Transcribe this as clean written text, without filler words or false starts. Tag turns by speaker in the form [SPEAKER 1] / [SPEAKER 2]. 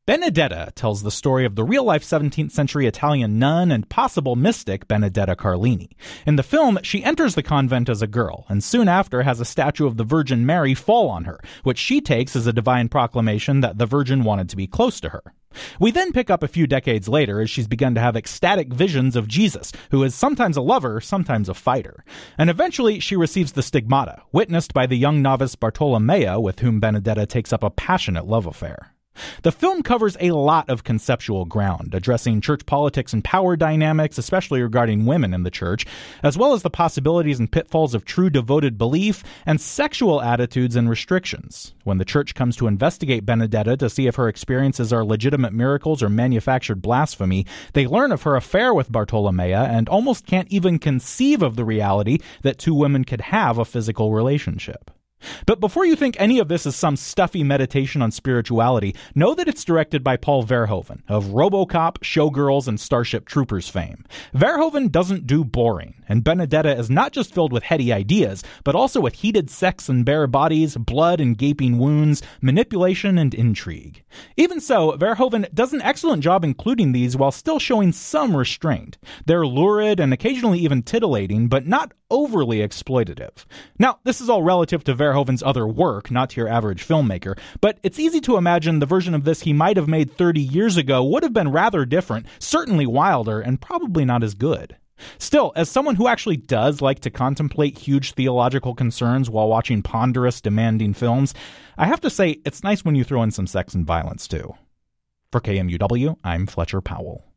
[SPEAKER 1] Benedetta tells the story of the real-life 17th century Italian nun and possible mystic Benedetta Carlini. In the film, she enters the convent as a girl, and soon after has a statue of the Virgin Mary fall on her, which she takes as a divine proclamation that the Virgin wanted to be close to her. We then pick up a few decades later as she's begun to have ecstatic visions of Jesus, who is sometimes a lover, sometimes a fighter. And eventually she receives the stigmata, witnessed by the young novice Bartolomea, with whom Benedetta takes up a passionate love affair. The film covers a lot of conceptual ground, addressing church politics and power dynamics, especially regarding women in the church, as well as the possibilities and pitfalls of true devoted belief and sexual attitudes and restrictions. When the church comes to investigate Benedetta to see if her experiences are legitimate miracles or manufactured blasphemy, they learn of her affair with Bartolomea and almost can't even conceive of the reality that two women could have a physical relationship. But before you think any of this is some stuffy meditation on spirituality, know that it's directed by Paul Verhoeven of RoboCop, Showgirls, and Starship Troopers fame. Verhoeven doesn't do boring, and Benedetta is not just filled with heady ideas, but also with heated sex and bare bodies, blood and gaping wounds, manipulation and intrigue. Even so, Verhoeven does an excellent job including these while still showing some restraint. They're lurid and occasionally even titillating, but not overly exploitative. Now, this is all relative to Verhoeven's other work, not to your average filmmaker, but it's easy to imagine the version of this he might have made 30 years ago would have been rather different, certainly wilder, and probably not as good. Still, as someone who actually does like to contemplate huge theological concerns while watching ponderous, demanding films, I have to say it's nice when you throw in some sex and violence too. For KMUW, I'm Fletcher Powell.